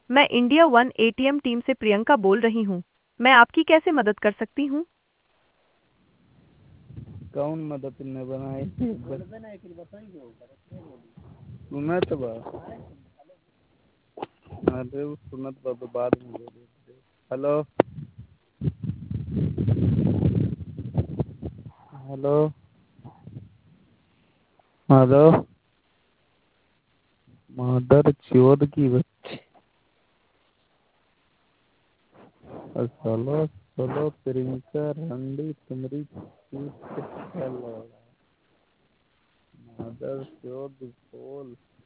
मैं India one ATM team से प्रियंका बोल रही हूँ। मैं आपकी कैसे मदद कर सकती हूँ? कौन मदद ने बनाई सुनत बा। अरे वो सुनत बा तो बाद में बोली। हेलो हेलो हेलो मदर चोद की बच्ची। चलो चलो प्रियंका रंडी तुम्हारी चीज मदर चोद बोल।